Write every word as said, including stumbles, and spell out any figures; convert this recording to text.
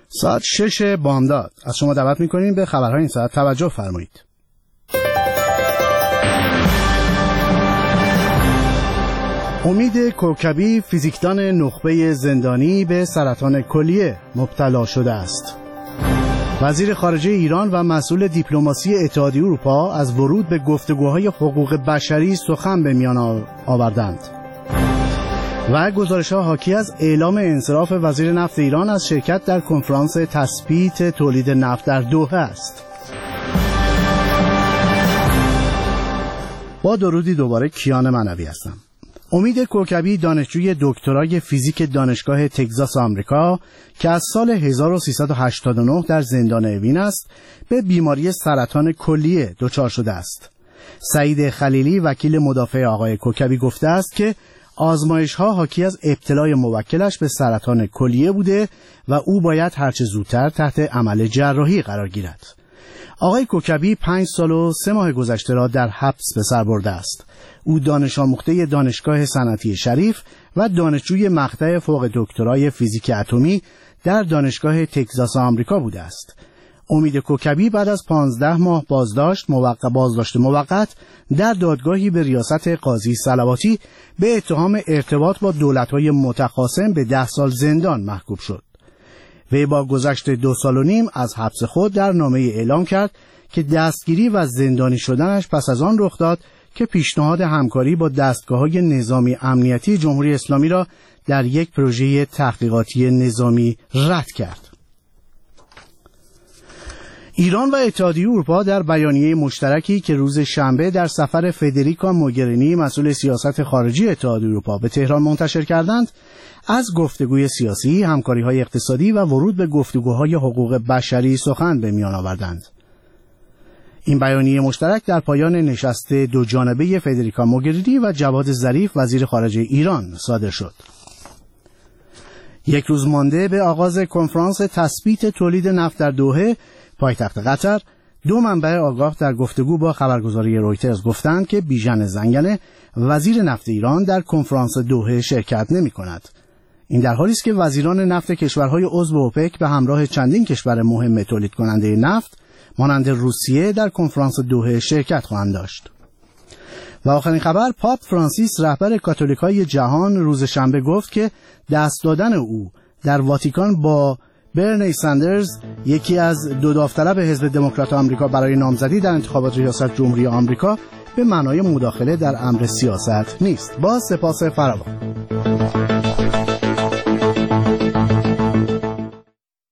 ساعت شش بامداد. از شما دعوت می‌کنیم به خبرهای این ساعت توجه فرمایید. امید کوکبی، فیزیکدان نخبه زندانی، به سرطان کلیه مبتلا شده است. وزیر خارجه ایران و مسئول دیپلماسی اتحادیه اروپا از ورود به گفتگوهای حقوق بشری سخن به میان آوردند. و گزارش‌ها حاکی از اعلام انصراف وزیر نفت ایران از شرکت در کنفرانس تثبیت تولید نفت در دوحه است. با درودی دوباره کیان معنوی هستم. امید کوکبی، دانشجوی دکترای فیزیک دانشگاه تگزاس آمریکا که از سال هزار و سیصد و هشتاد و نه در زندان اوین است، به بیماری سرطان کلیه دچار شده است. سعید خلیلی، وکیل مدافع آقای کوکبی، گفته است که آزمایش‌ها حاکی از ابتلای موکلش به سرطان کلیه بوده و او باید هرچه زودتر تحت عمل جراحی قرار گیرد. آقای کوکبی پنج سال و سه ماه گذشته را در حبس به سر برده است. او دانش آموخته دانشگاه صنعتی شریف و دانشجوی مقطع فوق دکترای فیزیک اتمی در دانشگاه تگزاس آمریکا بوده است. امید کوکبی بعد از پانزده ماه بازداشت موقت بازداشت موقت در دادگاهی به ریاست قاضی صلواتی به اتهام ارتباط با دولت‌های متخاصم به ده سال زندان محکوم شد. وی با گذشت دو سال و نیم از حبس خود در نامه اعلام کرد که دستگیری و زندانی شدنش پس از آن رخ داد که پیشنهاد همکاری با دستگاه‌های نظامی امنیتی جمهوری اسلامی را در یک پروژه تحقیقاتی نظامی رد کرد. ایران و اتحادیه اروپا در بیانیه مشترکی که روز شنبه در سفر فدریکا موگرینی، مسئول سیاست خارجی اتحادیه اروپا، به تهران منتشر کردند، از گفتگوی سیاسی، همکاری‌های اقتصادی و ورود به گفتگوهای حقوق بشری سخن به میان آوردند. این بیانیه مشترک در پایان نشست دو جانبه فدریکا موگرینی و جواد ظریف، وزیر خارجه ایران، صادر شد. یک روز مانده به آغاز کنفرانس تثبیت تولید نفت در دوحه، پایتخت قطر، دو منبع آگاه در گفتگو با خبرگزاری رویترز گفتند که بیژن زنگنه، وزیر نفت ایران، در کنفرانس دوحه شرکت نمی کند. این در حالی است که وزیران نفت کشورهای عضو اوپک به همراه چندین کشور مهم تولید کننده نفت مانند روسیه در کنفرانس دوحه شرکت خواهند داشت. و آخرین خبر، پاپ فرانسیس، رهبر کاتولیکای جهان، روز شنبه گفت که دست دادن او در واتیکان با برنی ساندرز، یکی از دو داوطلب حزب دموکرات آمریکا برای نامزدی در انتخابات ریاست جمهوری آمریکا، به معنای مداخله در امر سیاست نیست. با سپاس فراوان.